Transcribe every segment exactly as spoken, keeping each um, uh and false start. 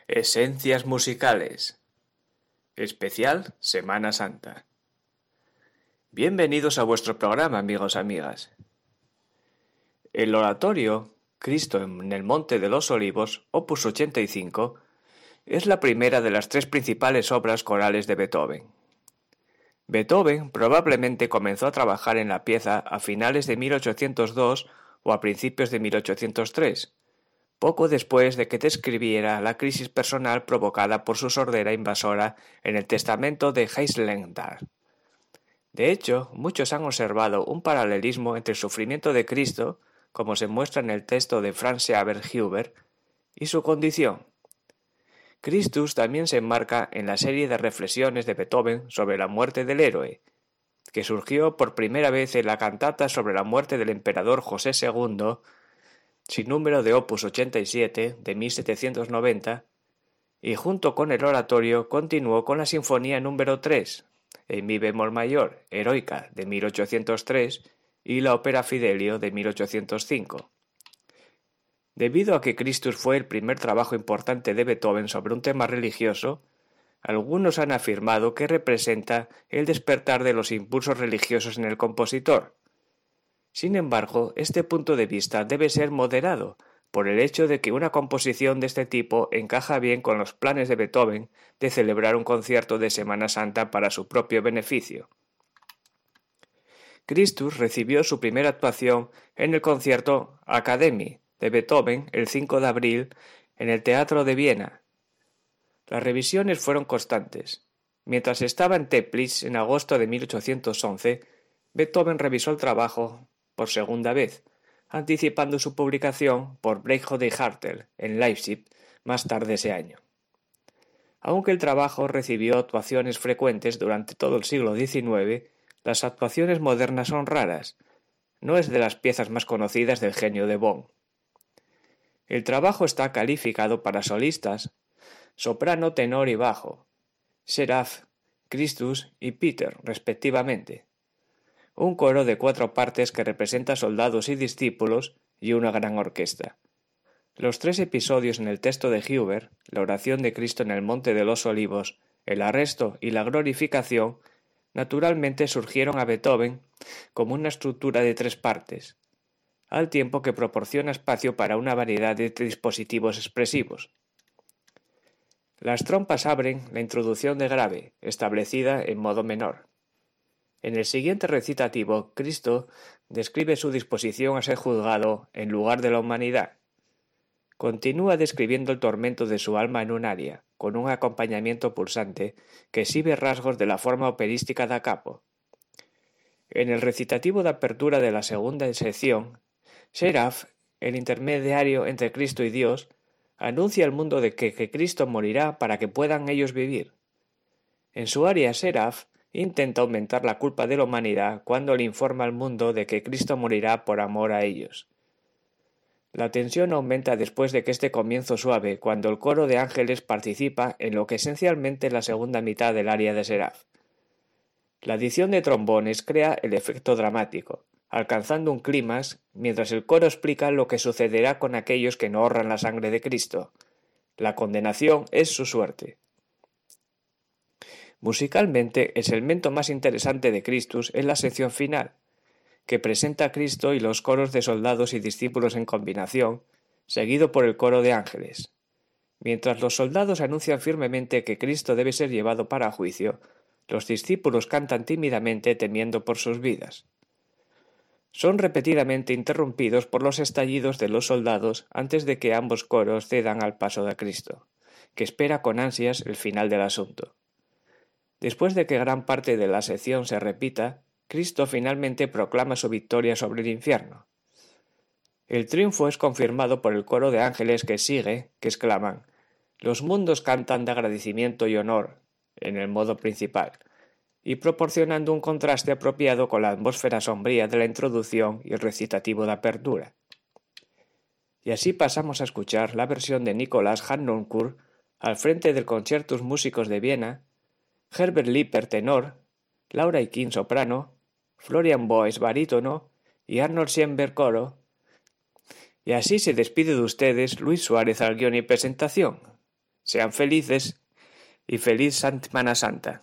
Esencias musicales. Especial Semana Santa. Bienvenidos a vuestro programa, amigos y amigas. El oratorio Cristo en el Monte de los Olivos, opus ochenta y cinco, es la primera de las tres principales obras corales de Beethoven. Beethoven probablemente comenzó a trabajar en la pieza a finales de mil ochocientos dos o a principios de mil ochocientos tres, poco después de que describiera la crisis personal provocada por su sordera invasora en el testamento de Heisenberg. De hecho, muchos han observado un paralelismo entre el sufrimiento de Cristo, como se muestra en el texto de Franz Xaver Huber, y su condición. Christus también se enmarca en la serie de reflexiones de Beethoven sobre la muerte del héroe, que surgió por primera vez en la cantata sobre la muerte del emperador José segundo, sin número de opus ochenta y siete de mil setecientos noventa, y junto con el oratorio continuó con la sinfonía número tres, en mi bemol mayor, heroica, de mil ochocientos tres, y la ópera Fidelio de mil ochocientos cinco. Debido a que Christus fue el primer trabajo importante de Beethoven sobre un tema religioso, algunos han afirmado que representa el despertar de los impulsos religiosos en el compositor. Sin embargo, este punto de vista debe ser moderado, por el hecho de que una composición de este tipo encaja bien con los planes de Beethoven de celebrar un concierto de Semana Santa para su propio beneficio. Christus recibió su primera actuación en el concierto Akademie de Beethoven el cinco de abril en el Teatro de Viena. Las revisiones fueron constantes. Mientras estaba en Teplitz en agosto de mil ochocientos once, Beethoven revisó el trabajo por segunda vez, anticipando su publicación por Breitkopf de Hartel en Leipzig más tarde ese año. Aunque el trabajo recibió actuaciones frecuentes durante todo el siglo diecinueve, las actuaciones modernas son raras. No es de las piezas más conocidas del genio de Bonn. El trabajo está calificado para solistas, soprano, tenor y bajo, Seraph, Christus y Peter, respectivamente. Un coro de cuatro partes que representa soldados y discípulos y una gran orquesta. Los tres episodios en el texto de Huber, la oración de Cristo en el Monte de los Olivos, el arresto y la glorificación, naturalmente surgieron a Beethoven como una estructura de tres partes, al tiempo que proporciona espacio para una variedad de dispositivos expresivos. Las trompas abren la introducción de grave, establecida en modo menor. En el siguiente recitativo, Cristo describe su disposición a ser juzgado en lugar de la humanidad. Continúa describiendo el tormento de su alma en un aria, con un acompañamiento pulsante que exhibe rasgos de la forma operística da capo. En el recitativo de apertura de la segunda sección, Seraph, el intermediario entre Cristo y Dios, anuncia al mundo de que, que Cristo morirá para que puedan ellos vivir. En su aria, Seraph intenta aumentar la culpa de la humanidad cuando le informa al mundo de que Cristo morirá por amor a ellos. La tensión aumenta después de que este comienzo suave, cuando el coro de ángeles participa en lo que esencialmente es la segunda mitad del aria de Seraph. La adición de trombones crea el efecto dramático, alcanzando un clímax mientras el coro explica lo que sucederá con aquellos que no honran la sangre de Cristo. La condenación es su suerte. Musicalmente, el segmento más interesante de Christus es la sección final, que presenta a Cristo y los coros de soldados y discípulos en combinación, seguido por el coro de ángeles. Mientras los soldados anuncian firmemente que Cristo debe ser llevado para juicio, los discípulos cantan tímidamente temiendo por sus vidas. Son repetidamente interrumpidos por los estallidos de los soldados antes de que ambos coros cedan al paso de Cristo, que espera con ansias el final del asunto. Después de que gran parte de la sección se repita, Cristo finalmente proclama su victoria sobre el infierno. El triunfo es confirmado por el coro de ángeles que sigue, que exclaman: «Los mundos cantan de agradecimiento y honor», en el modo principal, y proporcionando un contraste apropiado con la atmósfera sombría de la introducción y el recitativo de apertura. Y así pasamos a escuchar la versión de Nicolás Harnoncourt al frente del Concertus Musicus de Viena, Herbert Lippert tenor, Laura Ikin soprano, Florian Boyce barítono y Arnold Schoenberg coro. Y así se despide de ustedes Luis Suárez al guión y presentación. Sean felices y feliz Semana Santa.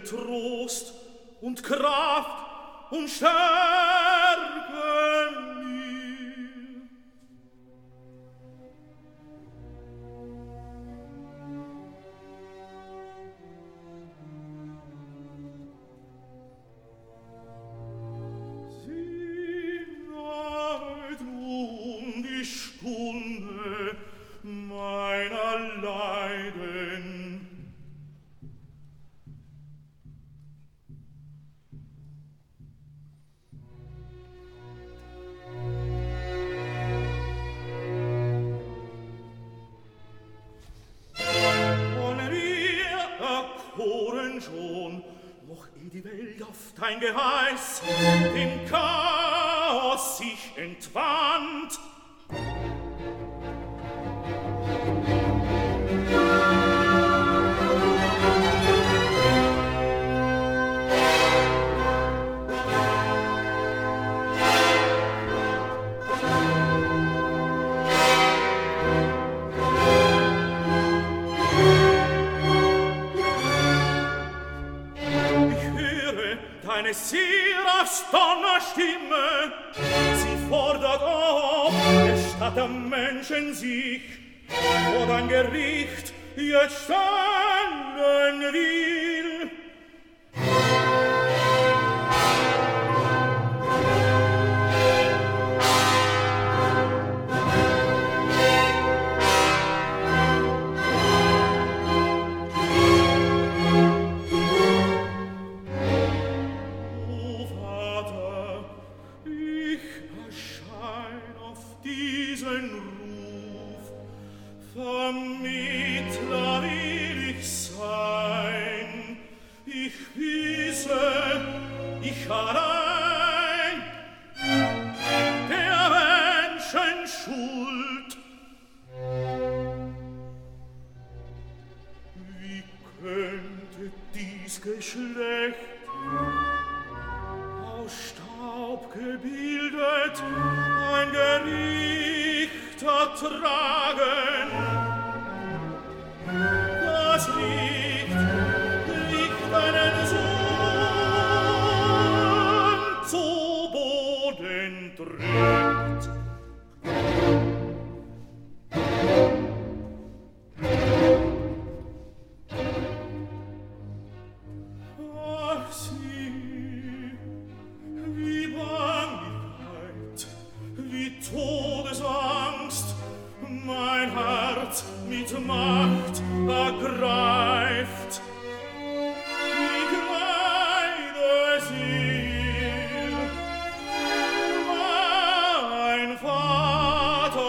Trost und Kraft und Stärke mir. Sie nahet nun die Stunde meiner Leiden. Schon, noch eh die Welt auf dein Geheiß dem Chaos sich entwandt. Deine Seraphs Donnerstimme, sie fordert auf, der Stadt der Menschen sich, vor dein Gericht jetzt stellen will. Vermittler will ich sein, ich wisse, ich allein, der Menschen Schuld. Wie könnte dies Geschlecht aus Staub gebildet ein Gericht ertragen? Das Licht, Licht einen Sohn zu Boden drückt. Ach, sieh, wie Bangigkeit, wie Todesangst mein Herz mit Macht ergreift. Die kleine Seele, mein Vater,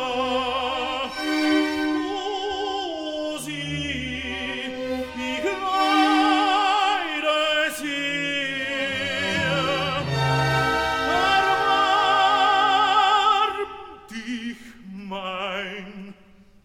o sieh, die kleine Seele, erbarm dich mein.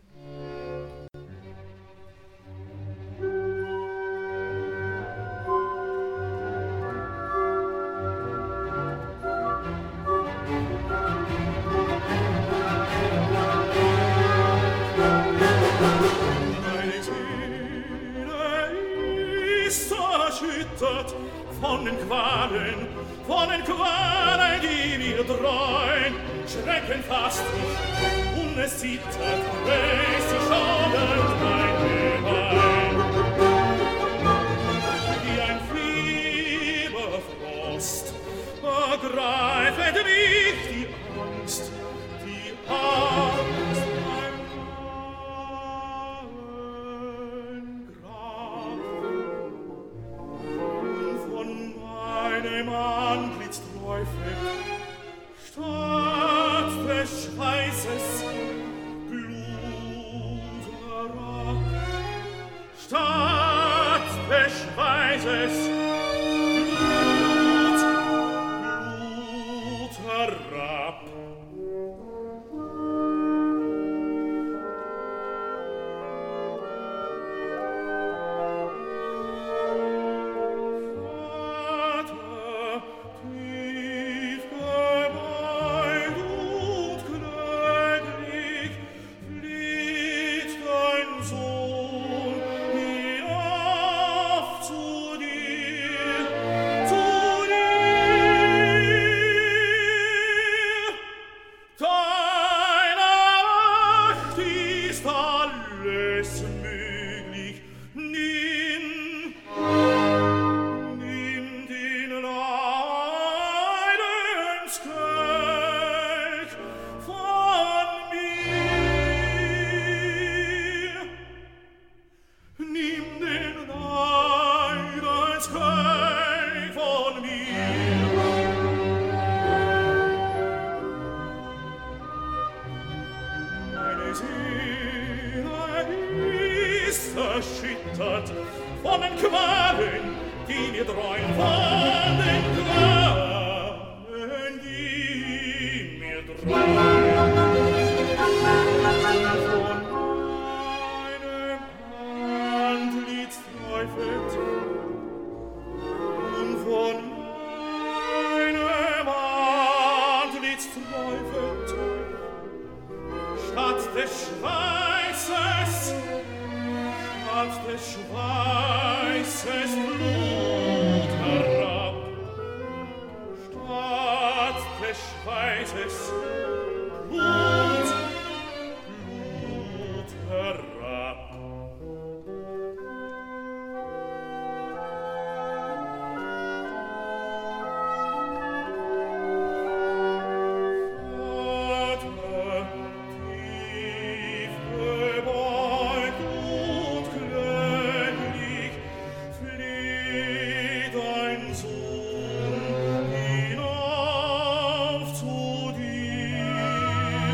Von den Qualen, von den Qualen, die mir dreuen, Schrecken fasst mich, und es zittert, es schaudert mein Gebein. Wie ein Fieberfrost ergreifet mich die Angst, die Angst, mein Grab. Von meinem Antlitz träufelt statt des Schweißes Blut herab, statt des Schweißes Blut, Blut herab. Sohn, hinauf zu dir. alles möglich. Nimm, nimm den Leidenskelch von mir. Nimm den Leidenskelch von mir. Meine Seele ist erschüttert von den Qualen, die mir dreuen, von den Qualen, die mir dreuen. Von meinem Antlitz träufelt und von meinem Antlitz träufelt statt des Schweißes, statt des Schweißes Blut herab, statt des Schweißes Blut, Blut herab. Vater, tief gebeugt und kläglich flieht dein Sohn hinauf zu dir,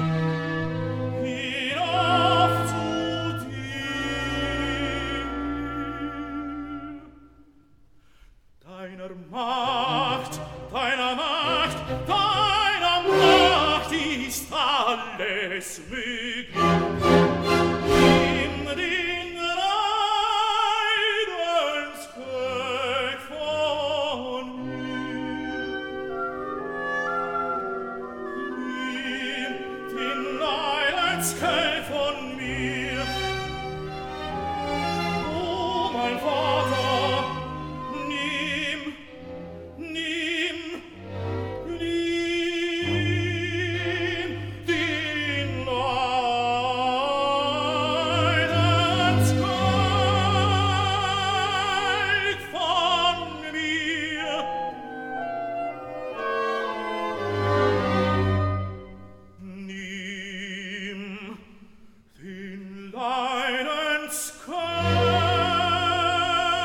hinauf zu dir. Deiner Macht, deiner Macht, deiner Macht ist alles möglich. Nimm den Leidenskelch von mir. Nimm den Leidenskelch von mir. Oh, mein Vater, nimm, nimm, nimm den Leidenskelch von mir. Nimm den Leidenskelch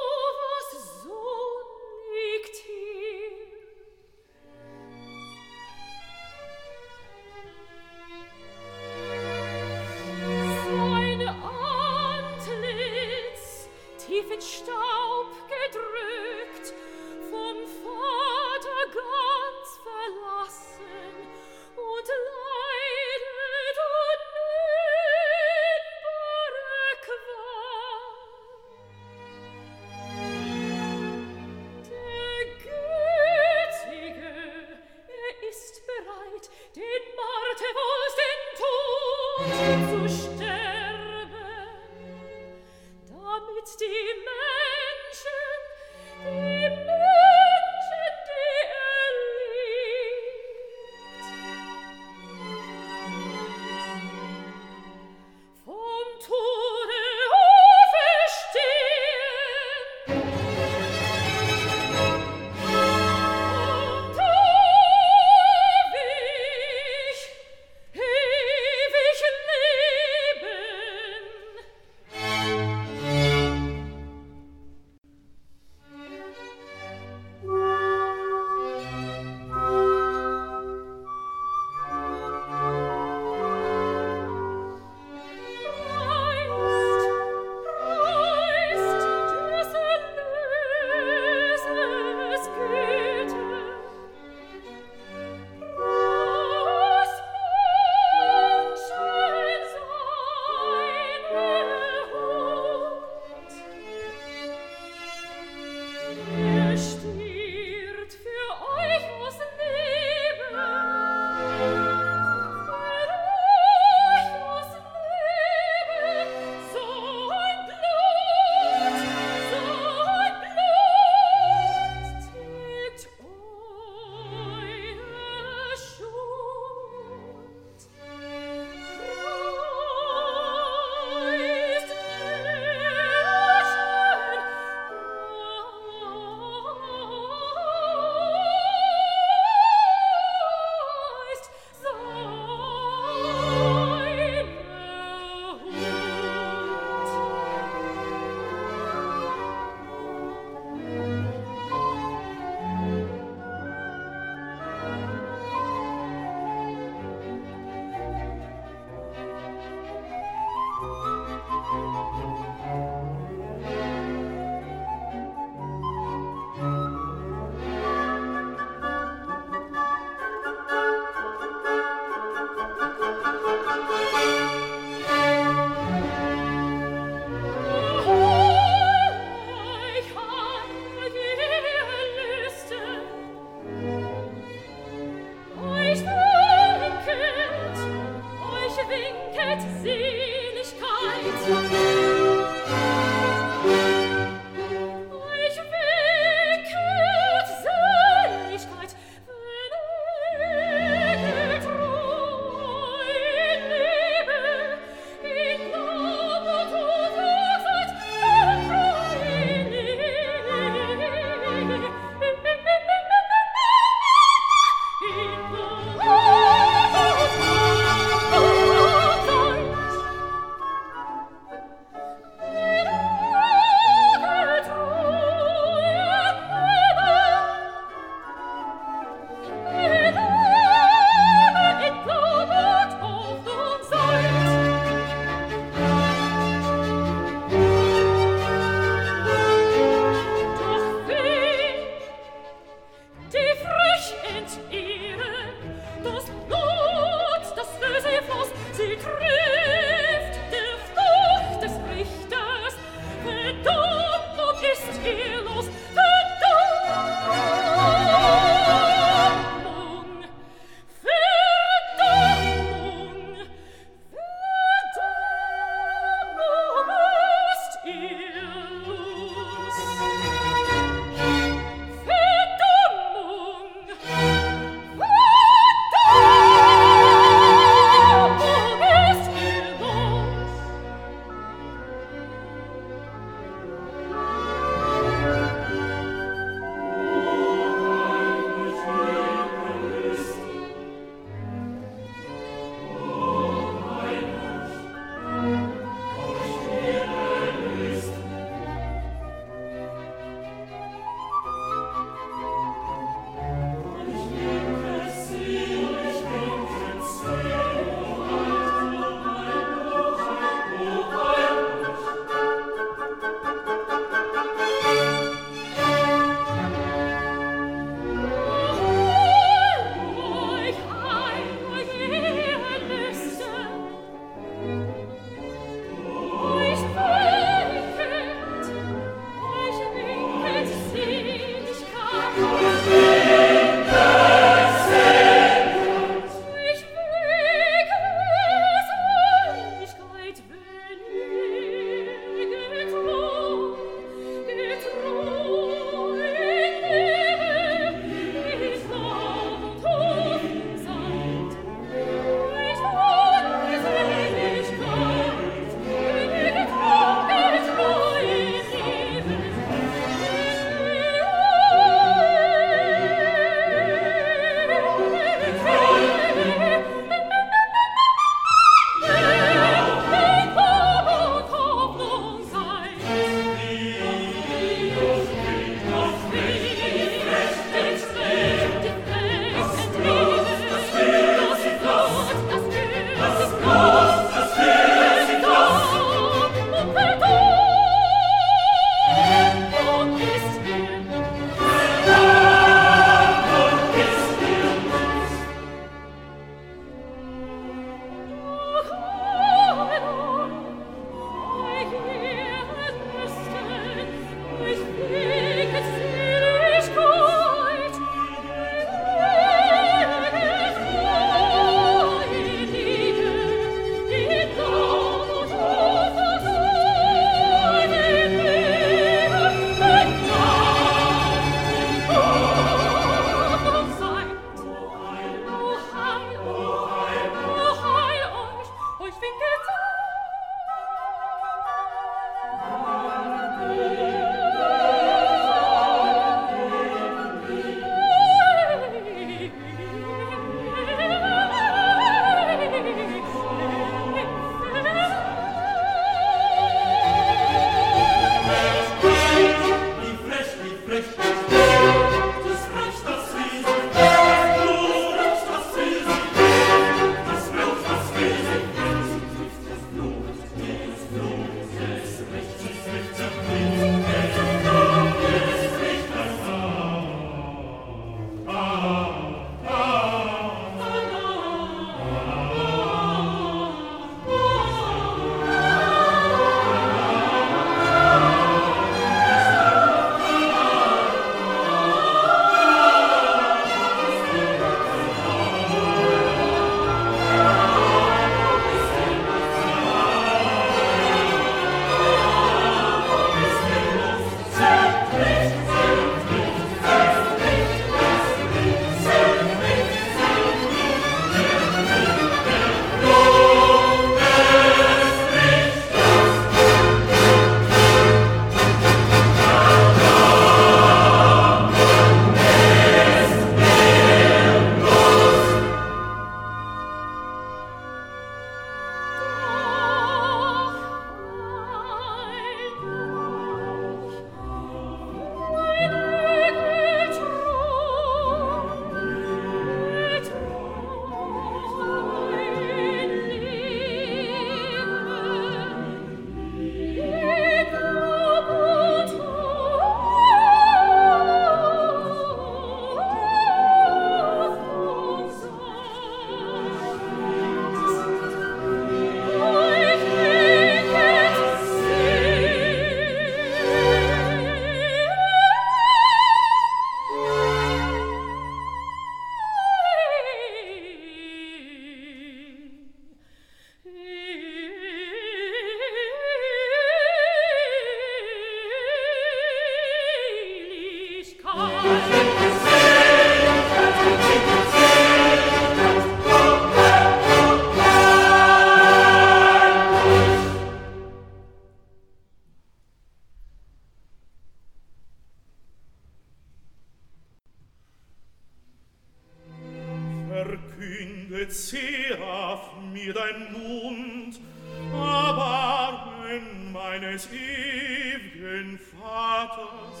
Verkündet, Seraph, mir dein Mund, Erbarmen meines ew'gen Vaters.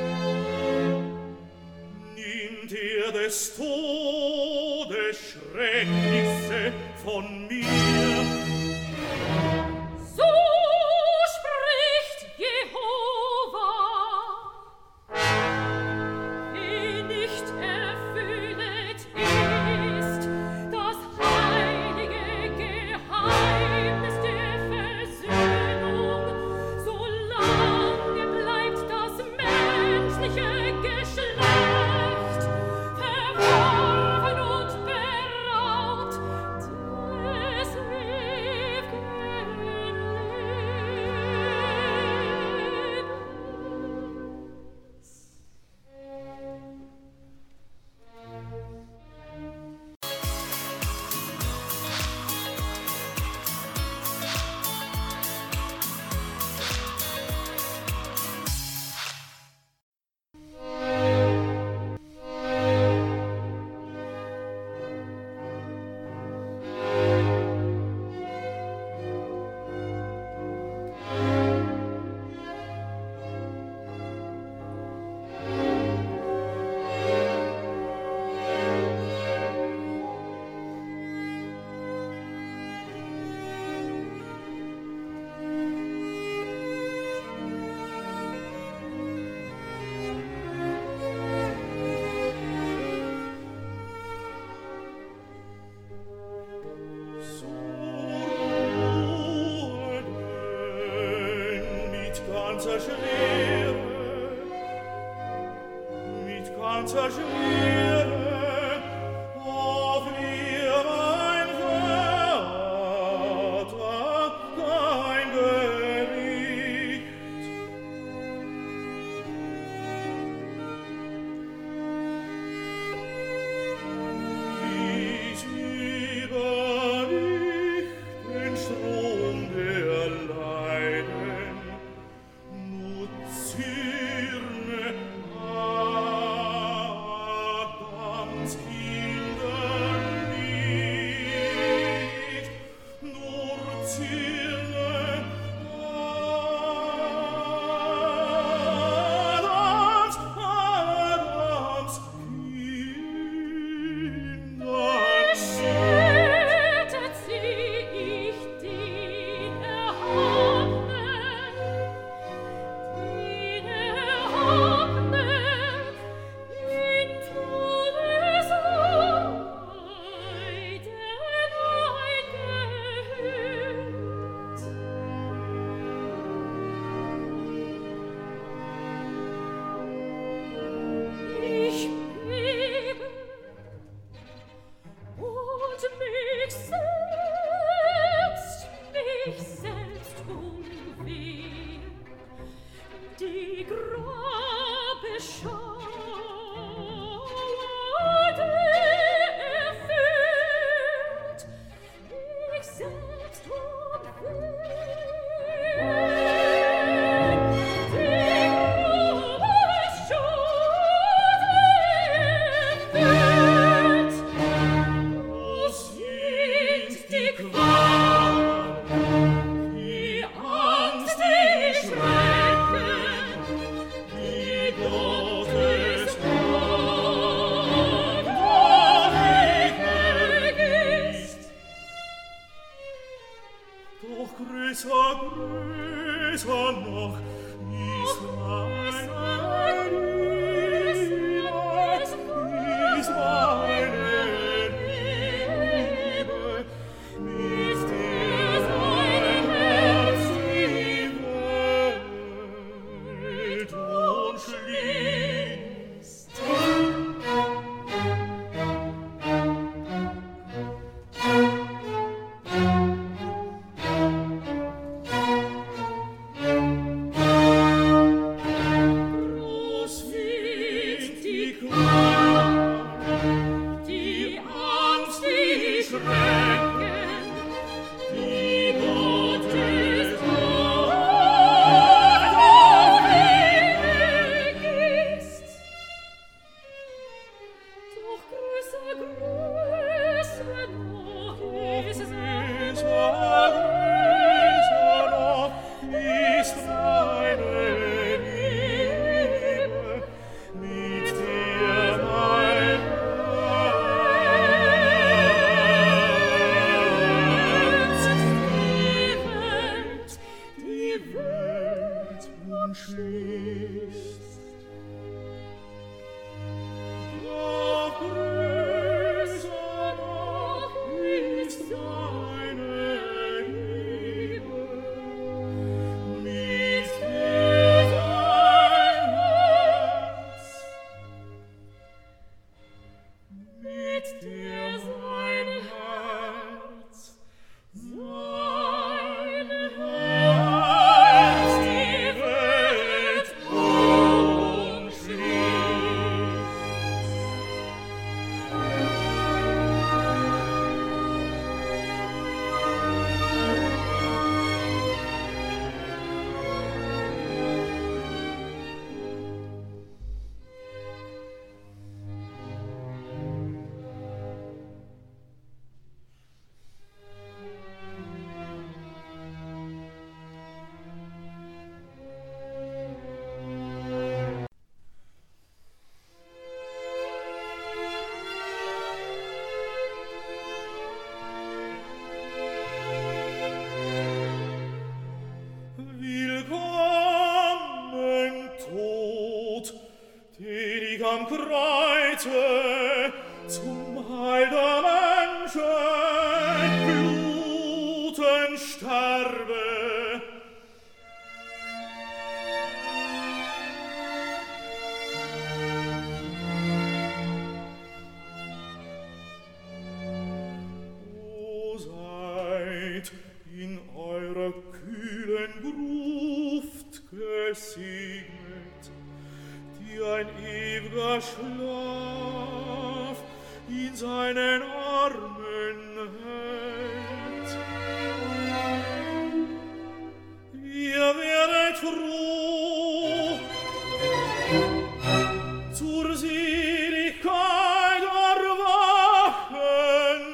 Nimmt er des Todes Schrecknisse von mir? So spricht Jehova. Wie nicht erfüllet ist das heilige Geheimnis der Versöhnung, solange bleibt das menschliche Geschlecht verworfen und beraubt des ewigen ganzer Schwere, mit ganzer Schwere, auf ihr mein Vater, dein Gericht. Dies über dich den Strom der Leiden, Zürne, Adam. am Kreuze zum Heil der Menschen blutend sterbe. O seid in eurer kühlen Gruft gesegnet, die ein ewiger Schlaf in seinen Armen hält. Ihr werdet froh zur Seligkeit erwachen.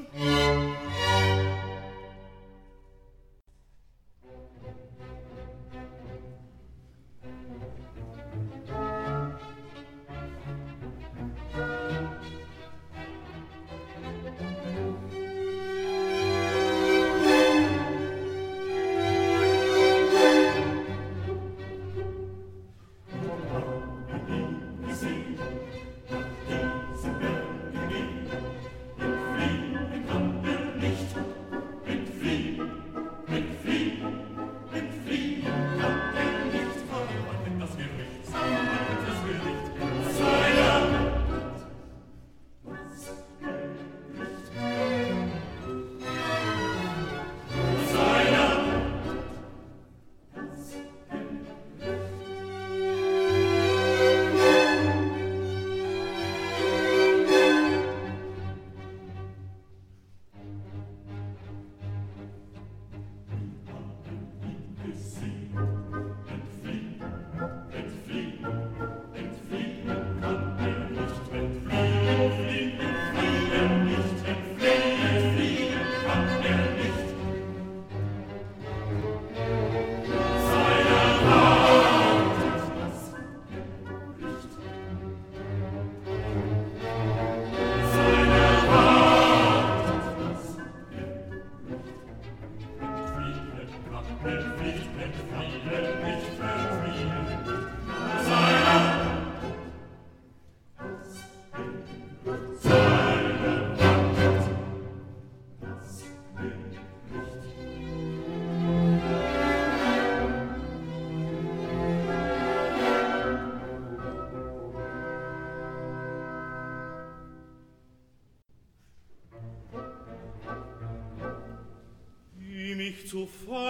Zu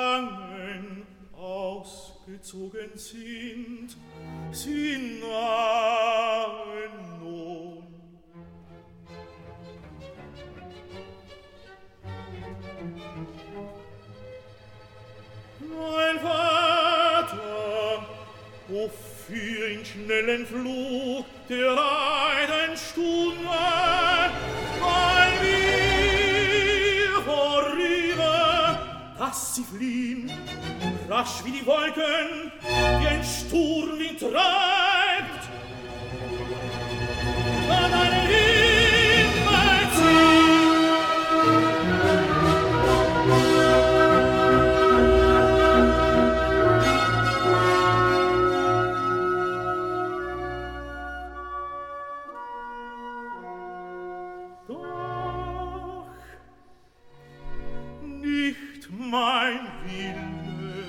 fangen ausgezogen sind, sie nahen schnellen Flug der einen Stunde, weil wir vorüber, dass sie fliehen, rasch wie die Wolken, die ein Sturmwind treibt, an einen Himmel ziehen. Doch nicht mein Wille,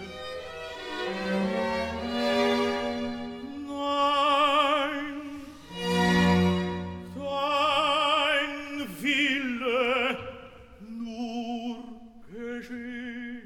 nein, dein Wille nur geschehe.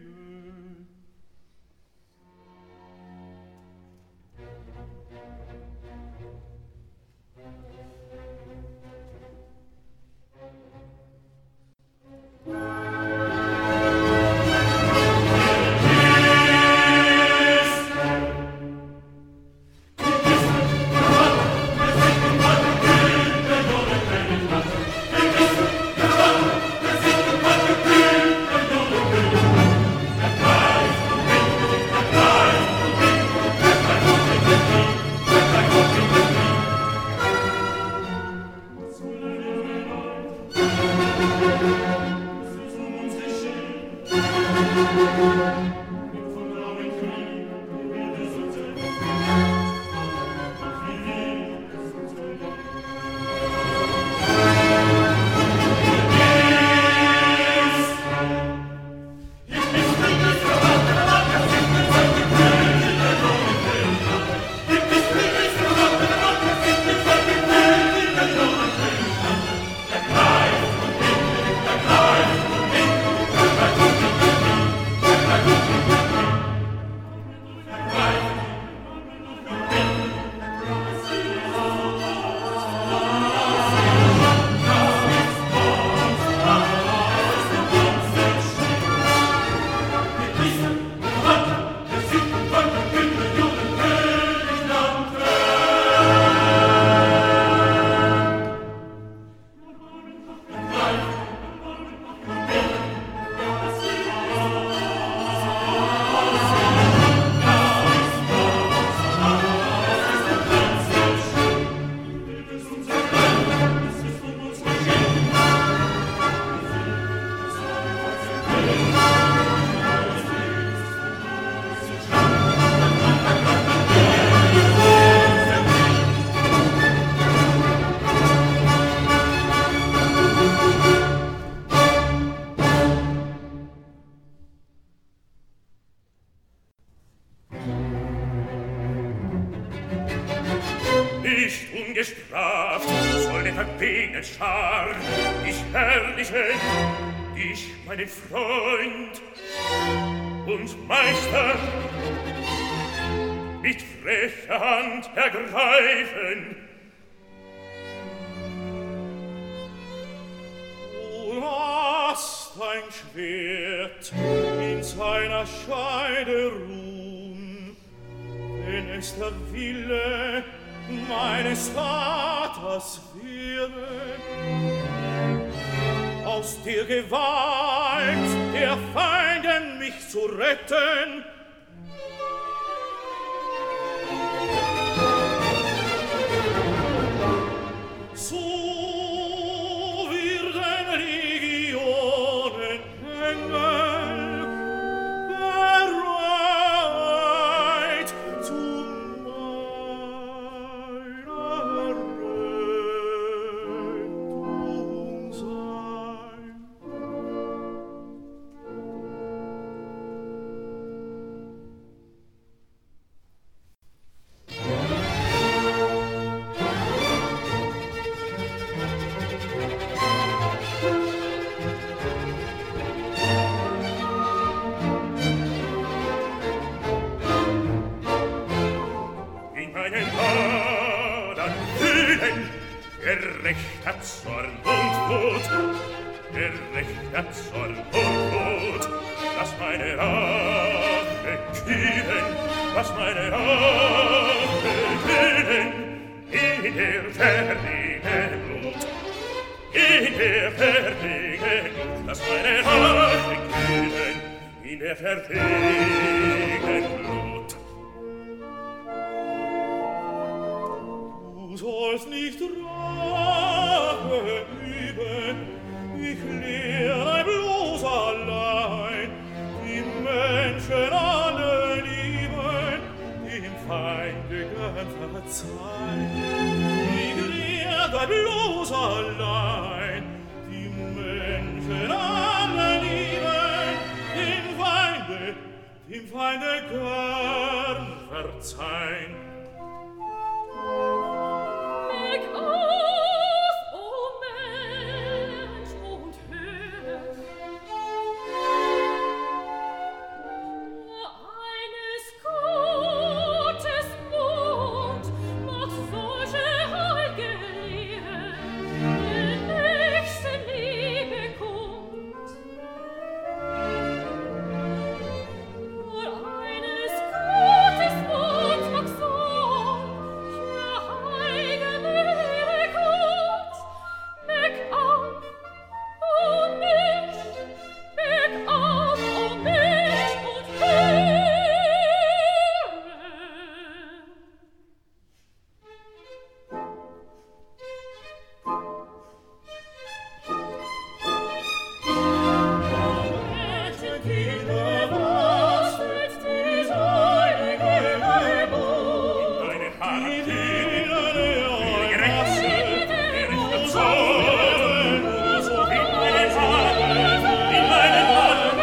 Nicht ungestraft soll der verwegene Schar dich herrlichen, dich, meinen Freund und Meister, mit frecher Hand ergreifen. Du hast dein Schwert in seiner Scheide ruhen, wenn es der Wille meines Vaters wäre, aus der Gewalt der Feinde mich zu retten. So werden Legionen Engel bereit zu Rettung sein. Gerechter Zorn und Wut, gerechter Zorn und Wut, lass meine Rache kühlen, lass meine Rache kühlen. in der verlegen Blut, in der verlegen Blut, dass meine Haare glühen, in der verlegen Blut. Du sollst nicht Rache üben, ich lehr ein bloß allein, die Menschen alle lieben, dem Feinde gern verzeihen. Ich lehr ein bloß allein, die Menschen alle lieben, dem Feinde, dem Feinde gern verzeihen. Weg auf, o Mensch, und hör! Eines Gottes Mund macht solche Heilge Lehre, der nächsten Liebe kund. Nur eines Gottes Mund macht solche Heilge Lehre kund. Weg auf, o Mensch, weg auf, o Mensch, und höre! Menschen, Kinder, was ist dies heilige Gebot? Meine Haare Die glühen, Liebe ihre Grenze, ihre Verzauberung, so in meinen Haaren, in meinen Haaren,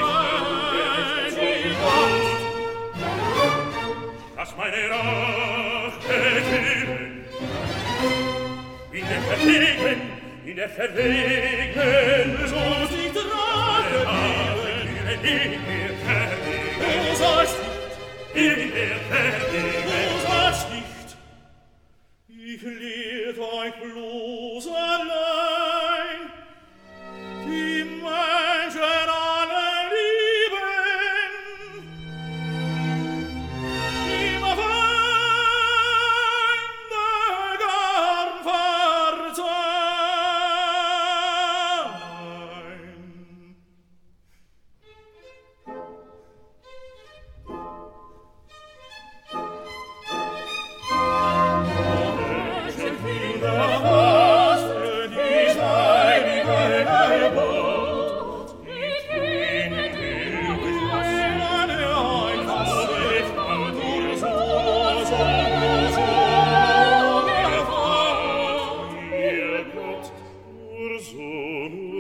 dass meine Rache glühen, in der Verwegen, in der Verwegen, so die Rache glühen, in der Verwegen, du sollst nicht, in der Verwegen, du sollst nicht, ich lehrt euch bloß allein, die Menschen alle lieben, die Feinde gern verzeihen. Menschen, Kinder, was für dies heilige Gebot? Ich gebe dir Meine Einfalt, nur so, so, so, ihr Gott, nur so, nur